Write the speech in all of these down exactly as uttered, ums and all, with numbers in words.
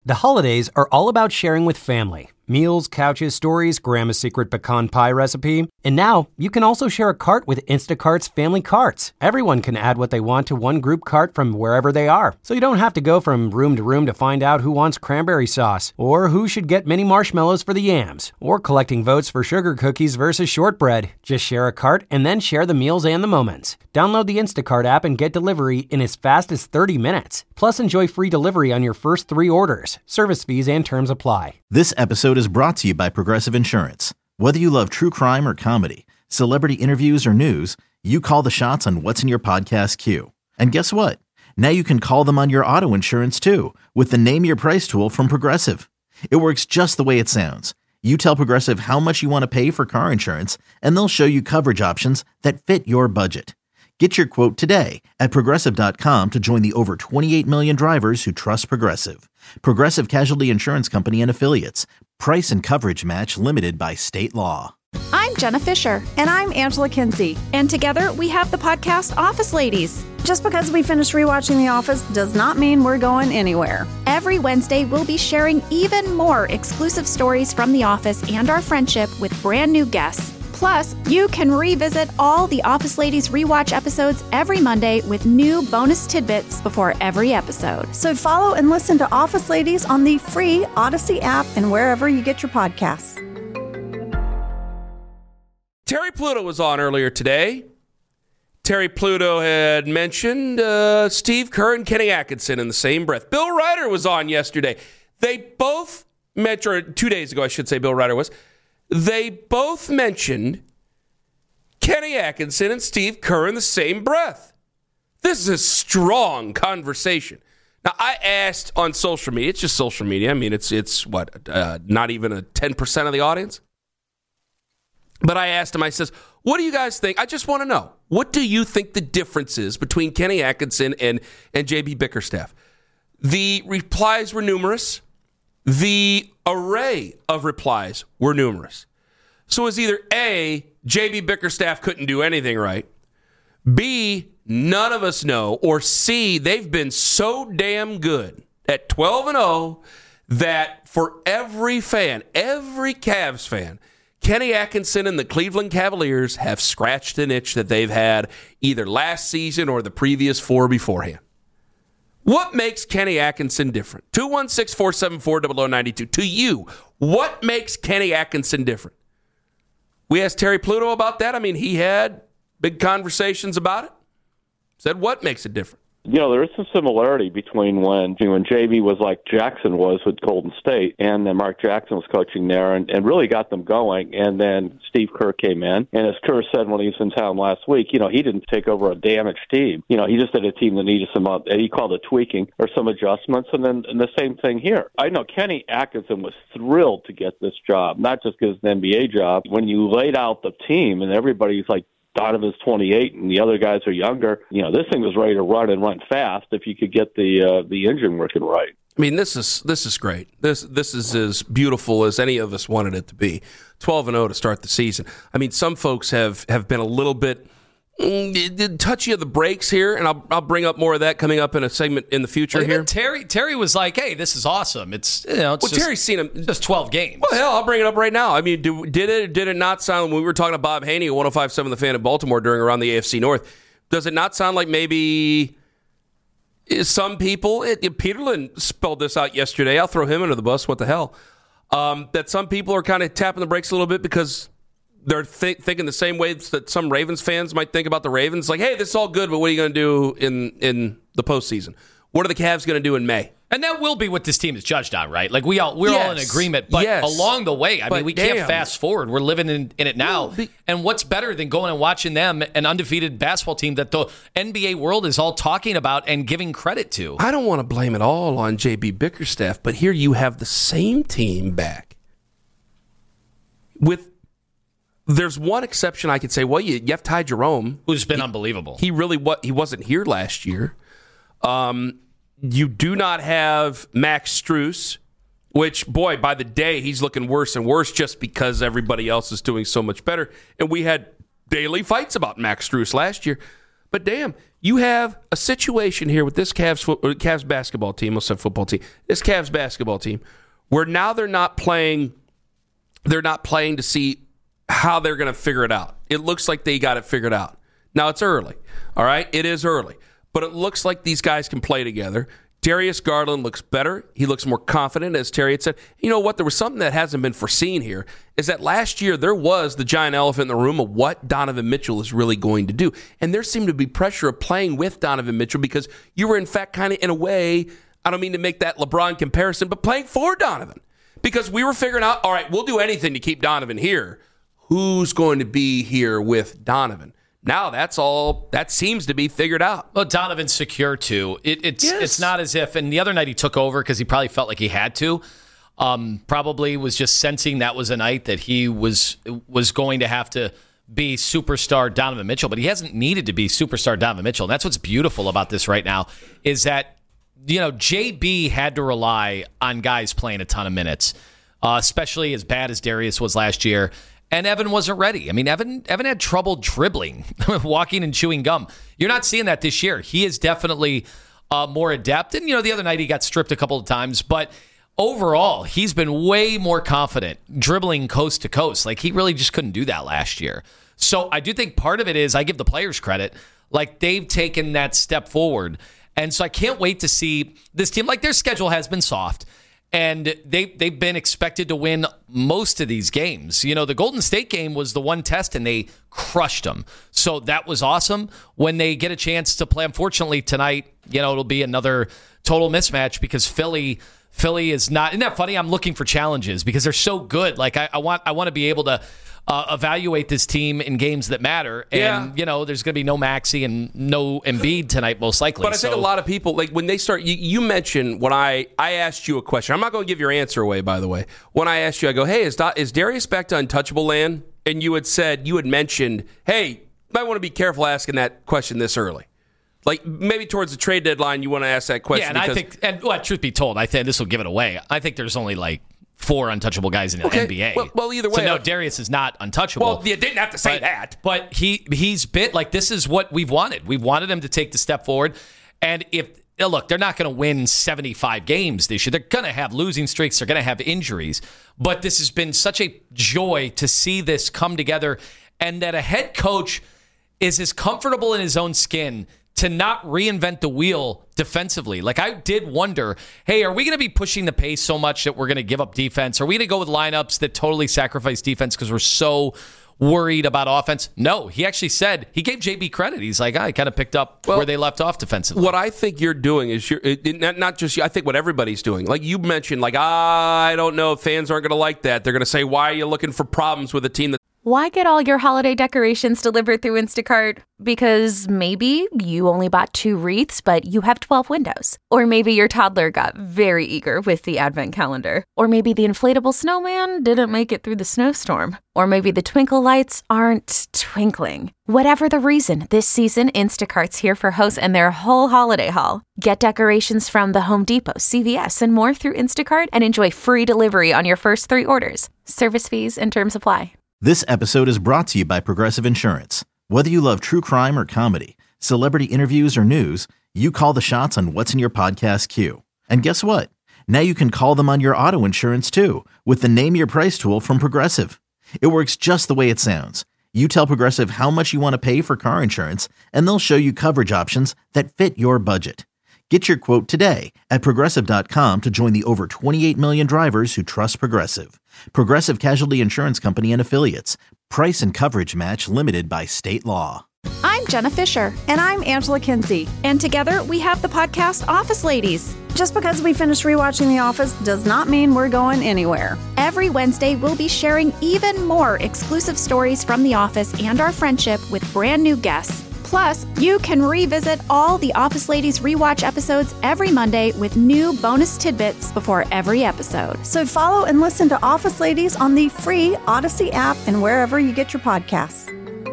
The holidays are all about sharing with family. Meals, couches, stories, Grandma's secret pecan pie recipe. And now, you can also share a cart with Instacart's Family Carts. Everyone can add what they want to one group cart from wherever they are. So you don't have to go from room to room to find out who wants cranberry sauce, or who should get mini marshmallows for the yams, or collecting votes for sugar cookies versus shortbread. Just share a cart and then share the meals and the moments. Download the Instacart app and get delivery in as fast as thirty minutes. Plus, enjoy free delivery on your first three orders. Service fees and terms apply. This episode is brought to you by Progressive Insurance. Whether you love true crime or comedy, celebrity interviews or news, you call the shots on what's in your podcast queue. And guess what? Now you can call them on your auto insurance too with the Name Your Price tool from Progressive. It works just the way it sounds. You tell Progressive how much you want to pay for car insurance, and they'll show you coverage options that fit your budget. Get your quote today at Progressive dot com to join the over twenty-eight million drivers who trust Progressive. Progressive Casualty Insurance Company and Affiliates. Price and coverage match limited by state law. I'm Jenna Fisher. And I'm Angela Kinsey. And together we have the podcast Office Ladies. Just because we finished rewatching The Office does not mean we're going anywhere. Every Wednesday, we'll be sharing even more exclusive stories from The Office and our friendship with brand new guests. Plus, you can revisit all the Office Ladies rewatch episodes every Monday with new bonus tidbits before every episode. So follow and listen to Office Ladies on the free Odyssey app and wherever you get your podcasts. Terry Pluto was on earlier today. Terry Pluto had mentioned uh, Steve Kerr and Kenny Atkinson in the same breath. Bill Ryder was on yesterday. They both mentioned, or two days ago, I should say, Bill Ryder was. They both mentioned Kenny Atkinson and Steve Kerr in the same breath. This is a strong conversation. Now, I asked on social media. It's just social media. I mean, it's, it's what, uh, not even a ten percent of the audience? But I asked him, I says, what do you guys think? I just want to know. What do you think the difference is between Kenny Atkinson and, and J B Bickerstaff? The replies were numerous. The array of replies were numerous. So it was either A, J B Bickerstaff couldn't do anything right, B, none of us know, or C, they've been so damn good at twelve and oh that for every fan, every Cavs fan, Kenny Atkinson and the Cleveland Cavaliers have scratched an itch that they've had either last season or the previous four beforehand. What makes Kenny Atkinson different? two one six, four seven four, zero zero nine two. To you, what makes Kenny Atkinson different? We asked Terry Pluto about that. I mean, he had big conversations about it. Said what makes it different? You know, there is some similarity between when when J B was like Jackson was with Golden State, and then Mark Jackson was coaching there and, and really got them going. And then Steve Kerr came in. And as Kerr said when he was in town last week, you know, he didn't take over a damaged team. You know, he just had a team that needed some, uh, he called it tweaking or some adjustments. And then and the same thing here. I know Kenny Atkinson was thrilled to get this job, not just because it's an N B A job. When you laid out the team and everybody's like, Donovan's twenty-eight and the other guys are younger. You know, this thing was ready to run and run fast if you could get the uh, the engine working right. I mean, this is this is great. This this is as beautiful as any of us wanted it to be. twelve and oh to start the season. I mean, some folks have, have been a little bit mm, touchy of the brakes here, and I'll I'll bring up more of that coming up in a segment in the future well, here. Terry Terry was like, "Hey, this is awesome. It's you know, it's well, just, Terry's seen him just twelve games." Well, hell, I'll bring it up right now. I mean, do, did it did it not sound when we were talking to Bob Haney at one oh five point seven The Fan in Baltimore during around the A F C North? Does it not sound like maybe some people? It, it, Peterlin spelled this out yesterday. I'll throw him under the bus. What the hell? Um, that some people are kind of tapping the brakes a little bit because they're th- thinking the same way that some Ravens fans might think about the Ravens. Like, hey, this is all good, but what are you going to do in, in the postseason? What are the Cavs going to do in May? And that will be what this team is judged on, right? Like we all we're yes. all in agreement, but yes. along the way, I but mean, we damn. can't fast forward. We're living in, in it now. Well, the, and what's better than going and watching them, an undefeated basketball team that the N B A world is all talking about and giving credit to? I don't want to blame it all on J B Bickerstaff, but here you have the same team back. With there's one exception I could say. Well, you, you have Ty Jerome, who's been he, unbelievable. He really what he wasn't here last year. Um. You do not have Max Strus, which, boy, by the day, he's looking worse and worse just because everybody else is doing so much better. And we had daily fights about Max Strus last year. But damn, You have a situation here with this Cavs, fo- Cavs basketball team, let's say football team, this Cavs basketball team, where now they're not playing, they're not playing to see how they're going to figure it out. It looks like they got it figured out. Now, it's early, all right? It is early. But it looks like these guys can play together. Darius Garland looks better. He looks more confident, as Terry had said. You know what? There was something that hasn't been foreseen here, is that last year there was the giant elephant in the room of what Donovan Mitchell is really going to do. And there seemed to be pressure of playing with Donovan Mitchell because you were, in fact, kind of in a way, I don't mean to make that LeBron comparison, but playing for Donovan. Because we were figuring out, all right, we'll do anything to keep Donovan here. Who's going to be here with Donovan? Now that's all, that seems to be figured out. Well, Donovan's secure, too. It, it's yes. it's not as if, and the other night he took over because he probably felt like he had to. Um, probably was just sensing that was a night that he was was going to have to be superstar Donovan Mitchell, but he hasn't needed to be superstar Donovan Mitchell. And that's what's beautiful about this right now, is that, you know, J B had to rely on guys playing a ton of minutes, uh, especially as bad as Darius was last year. And Evan wasn't ready. I mean, Evan Evan had trouble dribbling, walking and chewing gum. You're not seeing that this year. He is definitely uh, more adept. And, you know, the other night he got stripped a couple of times. But overall, he's been way more confident dribbling coast to coast. Like, he really just couldn't do that last year. So I do think part of it is, I give the players credit, like they've taken that step forward. And so I can't wait to see this team. Like, their schedule has been soft. And they, they've been expected to win most of these games. You know, the Golden State game was the one test, and they crushed them. So that was awesome. When they get a chance to play, unfortunately, tonight, you know, it'll be another total mismatch because Philly Philly is not. Isn't that funny? I'm looking for challenges because they're so good. Like, I, I want I want to be able to uh, evaluate this team in games that matter. And, yeah. you know, there's going to be no Maxey and no Embiid tonight, most likely. But I think so, a lot of people, like when they start, you, you mentioned when I, I asked you a question. I'm not going to give your answer away, by the way. When I asked you, I go, hey, is, is Darius back to untouchable land? And you had said, you had mentioned, hey, you might want to be careful asking that question this early. Like, maybe towards the trade deadline, you want to ask that question. Yeah, and I think, and well, truth be told, I think this will give it away. I think there's only like four untouchable guys in the okay. N B A. Well, well, either way. So, no, Darius is not untouchable. Well, you didn't have to say but, that. But he he's bit like, this is what we've wanted. We've wanted him to take the step forward. And if, look, they're not going to win seventy-five games this year. They're going to have losing streaks. They're going to have injuries. But this has been such a joy to see this come together, and that a head coach is as comfortable in his own skin to not reinvent the wheel defensively. Like, I did wonder, hey, are we going to be pushing the pace so much that we're going to give up defense? Are we going to go with lineups that totally sacrifice defense because we're so worried about offense? No, he actually said, he gave J B credit. He's like, I kind of picked up well, where they left off defensively. What I think you're doing is, you're it, it, not, not just you, I think what everybody's doing. Like you mentioned, like, I don't know, fans aren't going to like that. They're going to say, why are you looking for problems with a team that... Why get all your holiday decorations delivered through Instacart? Because maybe you only bought two wreaths, but you have twelve windows. Or maybe your toddler got very eager with the advent calendar. Or maybe the inflatable snowman didn't make it through the snowstorm. Or maybe the twinkle lights aren't twinkling. Whatever the reason, this season, Instacart's here for hosts and their whole holiday haul. Get decorations from the Home Depot, C V S, and more through Instacart and enjoy free delivery on your first three orders. Service fees and terms apply. This episode is brought to you by Progressive Insurance. Whether you love true crime or comedy, celebrity interviews or news, you call the shots on what's in your podcast queue. And guess what? Now you can call them on your auto insurance too with the Name Your Price tool from Progressive. It works just the way it sounds. You tell Progressive how much you want to pay for car insurance, and they'll show you coverage options that fit your budget. Get your quote today at Progressive dot com to join the over twenty-eight million drivers who trust Progressive. Progressive Casualty Insurance Company and Affiliates. Price and coverage match limited by state law. I'm Jenna Fisher. And I'm Angela Kinsey. And together we have the podcast Office Ladies. Just because we finished rewatching The Office does not mean we're going anywhere. Every Wednesday, we'll be sharing even more exclusive stories from The Office and our friendship with brand new guests. Plus, you can revisit all the Office Ladies rewatch episodes every Monday with new bonus tidbits before every episode. So follow and listen to Office Ladies on the free Odyssey app and wherever you get your podcasts.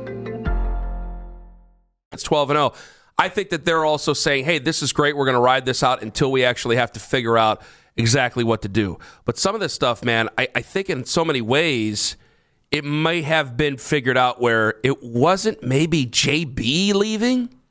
It's twelve and oh. I think that they're also saying, hey, this is great. We're going to ride this out until we actually have to figure out exactly what to do. But some of this stuff, man, I, I think in so many ways, it may have been figured out where it wasn't maybe J B leaving.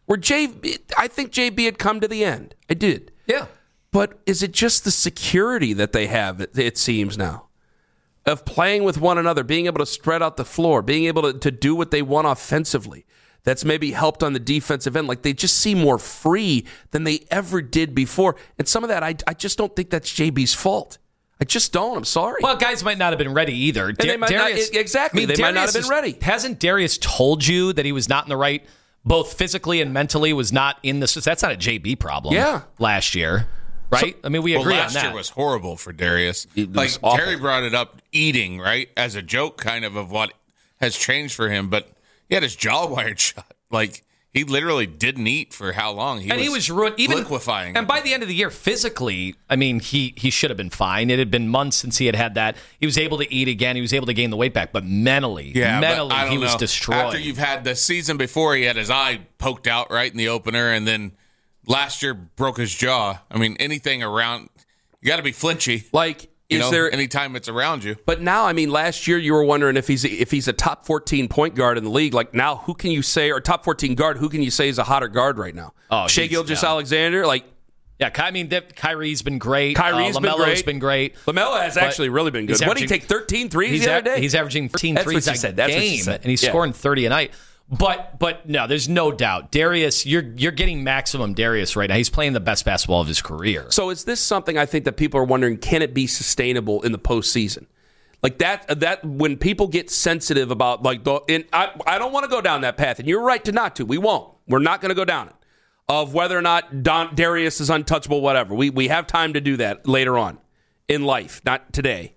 Where J, I think J B had come to the end. I did. Yeah. But is it just the security that they have, it, it seems now, of playing with one another, being able to spread out the floor, being able to, to do what they want offensively, that's maybe helped on the defensive end? Like, they just seem more free than they ever did before. And some of that, I, I just don't think that's J B's fault. I just don't. I'm sorry. Well, guys might not have been ready either. And they might Darius, not, exactly. I mean, they Darius might not have been is, ready. Hasn't Darius told you that he was not in the right, both physically and mentally, was not in the... That's not a J B problem. Yeah. Last year, right? So, I mean, we agree well, on last that. Last year was horrible for Darius. Like, awful. Terry brought it up, eating, right, as a joke kind of of what has changed for him, but he had his jaw wired shut. Like... He literally didn't eat for how long? He and was he was ruined, even liquefying. And by the end of the year, physically, I mean, he he should have been fine. It had been months since he had had that. He was able to eat again. He was able to gain the weight back. But mentally, yeah, mentally, but I don't he know. was destroyed. After you've had the season before, he had his eye poked out right in the opener, and then last year broke his jaw. I mean, anything around, you got to be flinchy. Like, You is know, there anytime it's around you? But now, I mean, last year you were wondering if he's if he's a top fourteen point guard in the league. Like now, who can you say, or top fourteen guard? Who can you say is a hotter guard right now? Oh, Shai Gilgeous-Alexander, like yeah. I mean, Kyrie's been great. Kyrie's uh, been LaMelo's great. been great. LaMelo has actually really been good. What did he take? thirteen threes he's the a, other day. He's averaging thirteen That's threes what she a said. That's game, what she said. and he's Yeah. scoring thirty a night. But but no, there's no doubt. Darius, you're you're getting maximum Darius right now. He's playing the best basketball of his career. So is this something I think that people are wondering? Can it be sustainable in the postseason? Like that, that when people get sensitive about like, the, and I, I don't want to go down that path, and you're right to not to. We won't. We're not going to go down it. Of whether or not Don, Darius is untouchable, whatever. We we have time to do that later on in life, not today.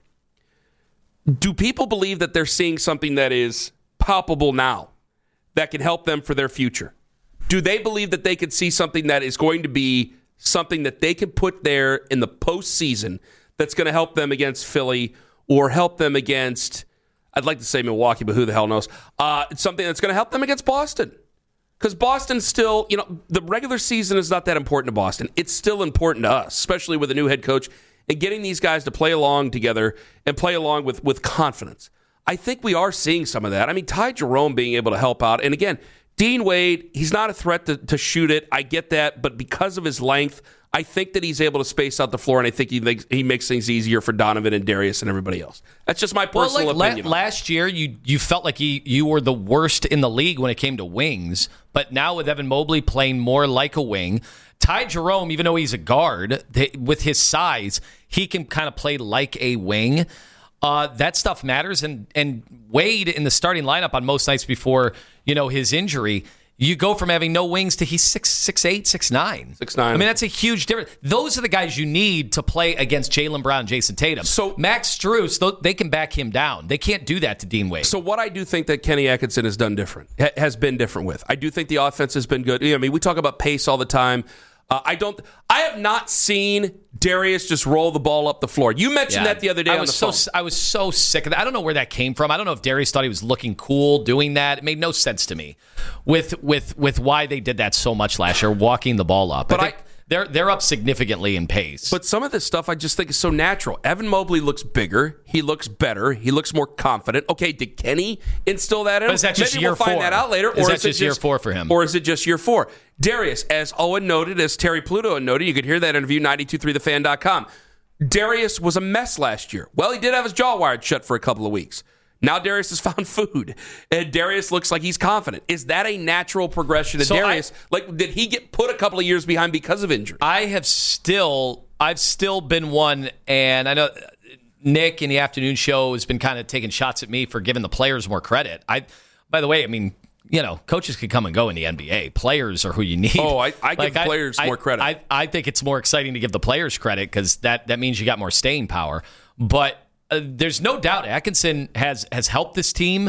Do people believe that they're seeing something that is palpable now that can help them for their future? Do they believe that they could see something that is going to be something that they can put there in the postseason that's going to help them against Philly? Or help them against, I'd like to say Milwaukee, but who the hell knows? Uh, it's something that's going to help them against Boston. Because Boston still, you know, the regular season is not that important to Boston. It's still important to us, especially with a new head coach, and getting these guys to play along together and play along with, with confidence. I think we are seeing some of that. I mean, Ty Jerome being able to help out. And again, Dean Wade, he's not a threat to, to shoot it. I get that. But because of his length, I think that he's able to space out the floor, and I think he makes, he makes things easier for Donovan and Darius and everybody else. That's just my personal well, like opinion. La- last year, you you felt like you, you were the worst in the league when it came to wings, but now with Evan Mobley playing more like a wing, Ty Jerome, even though he's a guard, they, with his size, he can kind of play like a wing. Uh, that stuff matters, and and Wade in the starting lineup on most nights before you know his injury. You go from having no wings to he's six six eight, six nine. six nine. I mean, that's a huge difference. Those are the guys you need to play against Jaylen Brown and Jason Tatum. So Max Strus, they can back him down. They can't do that to Dean Wade. So what I do think that Kenny Atkinson has done different, ha- has been different with. I do think the offense has been good. I mean, we talk about pace all the time. Uh, I don't. I have not seen Darius just roll the ball up the floor. You mentioned Yeah, that the other day I on was the so phone. I was so sick of that. I don't know where that came from. I don't know if Darius thought he was looking cool doing that. It made no sense to me with with with why they did that so much last year, walking the ball up. But I think I- they're they're up significantly in pace. But some of this stuff I just think is so natural. Evan Mobley looks bigger. He looks better. He looks more confident. Okay, did Kenny instill that in him? But is that just Maybe year we'll find four? that out later. Is or that is it just year four for him? Or is it just year four? Darius, as Owen noted, as Terry Pluto noted, you could hear that interview, ninety-two point three the fan dot com. Darius was a mess last year. Well, he did have his jaw wired shut for a couple of weeks. Now Darius has found food, and Darius looks like he's confident. Is that a natural progression to So Darius? I- like, did he get put a couple of years behind because of injury? I have still, I've still been one, and I know Nick in the afternoon show has been kind of taking shots at me for giving the players more credit. I, by the way, I mean, you know, coaches can come and go in the N B A. Players are who you need. Oh, I, I give Like, players I, more credit. I, I think it's more exciting to give the players credit because that, that means you got more staying power. But uh, there's no doubt Atkinson has has helped this team.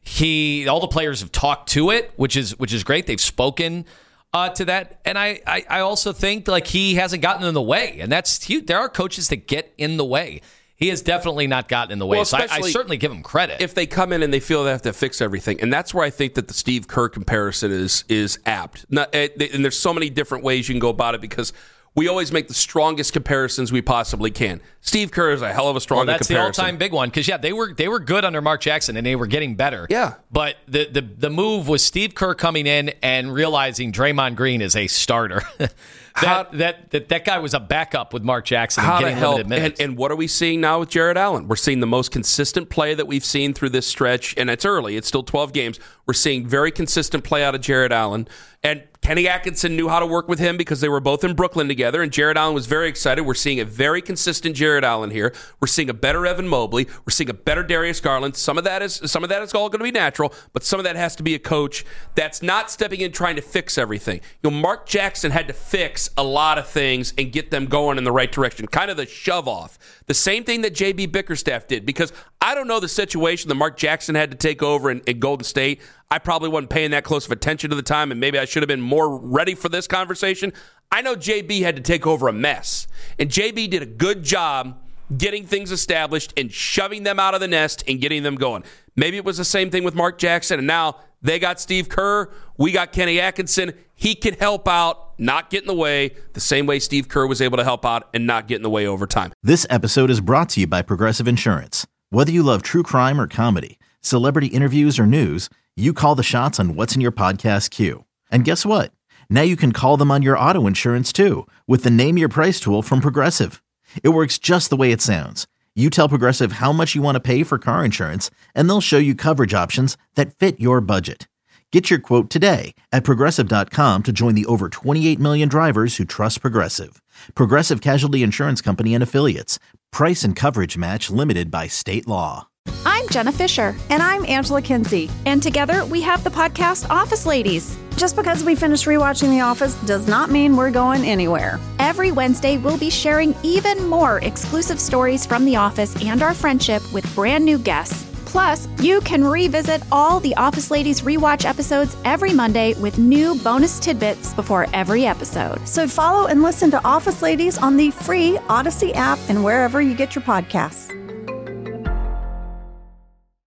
He, all the players have talked to it, which is which is great. They've spoken uh, to that, and I, I I also think like he hasn't gotten in the way, and that's huge. There are coaches that get in the way. He has definitely not gotten in the way. Well, so I, I especially certainly give him credit. if they come in and they feel they have to fix everything, and that's where I think that the Steve Kerr comparison is is apt. Not, and there's so many different ways you can go about it because we always make the strongest comparisons we possibly can. Steve Kerr is a hell of a strong well, that's comparison. That's the all-time big one because, yeah, they were they were good under Mark Jackson, and they were getting better. Yeah. But the, the, the move was Steve Kerr coming in and realizing Draymond Green is a starter. that, how, that, that that guy was a backup with Mark Jackson how and getting to help. limited minutes. And, and what are we seeing now with Jarrett Allen? We're seeing the most consistent play that we've seen through this stretch, and it's early. It's still twelve games. We're seeing very consistent play out of Jarrett Allen. And Kenny Atkinson knew how to work with him because they were both in Brooklyn together, and Jarrett Allen was very excited. We're seeing a very consistent Jarrett Allen here. We're seeing a better Evan Mobley. We're seeing a better Darius Garland. Some of that is some of that is all going to be natural, but some of that has to be a coach that's not stepping in trying to fix everything. You know, Mark Jackson had to fix a lot of things and get them going in the right direction, kind of the shove off. The same thing that J B Bickerstaff did, because I don't know the situation that Mark Jackson had to take over in, in Golden State. I probably wasn't paying that close of attention to the time, and maybe I should have been more ready for this conversation. I know J B had to take over a mess, and J B did a good job getting things established and shoving them out of the nest and getting them going. Maybe it was the same thing with Mark Jackson, and now they got Steve Kerr. We got Kenny Atkinson. He can help out, not get in the way, the same way Steve Kerr was able to help out and not get in the way over time. This episode is brought to you by Progressive Insurance. Whether you love true crime or comedy, celebrity interviews or news, you call the shots on what's in your podcast queue. And guess what? Now you can call them on your auto insurance too with the Name Your Price tool from Progressive. It works just the way it sounds. You tell Progressive how much you want to pay for car insurance, and they'll show you coverage options that fit your budget. Get your quote today at Progressive dot com to join the over twenty-eight million drivers who trust Progressive. Progressive Casualty Insurance Company and Affiliates. Price and coverage match limited by state law. I'm Jenna Fisher. And I'm Angela Kinsey. And together we have the podcast Office Ladies. Just because we finished rewatching The Office does not mean we're going anywhere. Every Wednesday, we'll be sharing even more exclusive stories from The Office and our friendship with brand new guests. Plus, you can revisit all the Office Ladies rewatch episodes every Monday with new bonus tidbits before every episode. So follow and listen to Office Ladies on the free Odyssey app and wherever you get your podcasts.